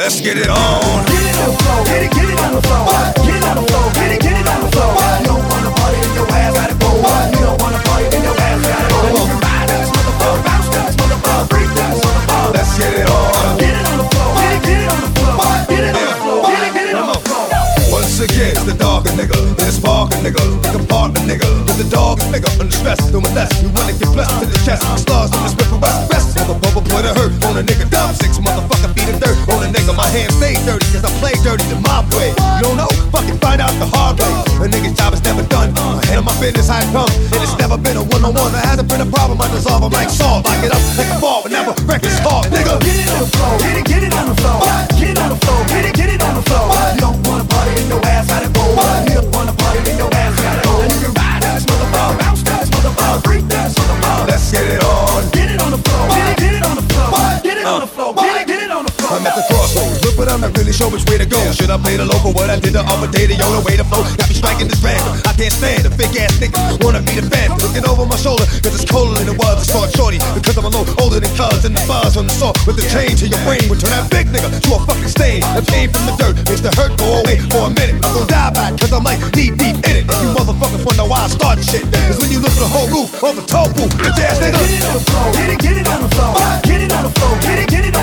Let's get it on. Get it on the floor, get it on the floor. Get it on the floor, get it on the floor. You don't wanna party, then your ass gotta go. You don't wanna party, then your ass gotta go. And you can ride this motherfucker, bounce this motherfucker, freak this motherfucker. Let's get it on. Get it on the floor, get it on the floor. Get it on the floor, get it on the floor. Once again, it's the dog and nigga, it's Parker nigga, the compartment nigga, with the dog and nigga, under stress, doing less. You wanna get blessed to the chest, stars in the spit for west, best. On the bubble boy that hurt, on a nigga, down 6 motherfucker, feet of dirt. On a nigga, my hands stay dirty, cause I play dirty the mob way. You don't know, fucking find out the hard way. A nigga's job is never done, I handle my business how it comes. And it's never been a one-on-one, there hasn't been a problem, I dissolve them like salt. Lock it up like a ball, whenever record's hard, nigga. Get it on the floor, get it on the floor. Get it on the floor, get it on the floor. You don't wanna party, then your ass gotta go. You don't wanna party, then your ass gotta go. And you can ride this motherfucker, bounce this motherfucker, freak this motherfucker. Let's get it on. Get it on the floor, get it on the floor. Get it on the floor, get it on the floor. I'm at the crossroads, look but I'm not really sure which way to go. Should I play the local, what I did the other day, the yo, the way to flow. Got me striking this random, I can't stand a fake ass nigga, wanna be the fan. Looking over my shoulder, cause it's colder than it was to start shorty. Because I'm a little older than cuz, and the buzz on the saw with the change in your brain would turn that big nigga to a fucking stain. The pain from the dirt makes the hurt go away for a minute. I'm gonna die back, cause I'm like knee deep in it. If you motherfuckers wonder why I started shit, cause when you look at the whole roof, off the toe booth, bitch ass nigga. Get it on the floor, get it on the floor. Get it on the floor, get it on the floor.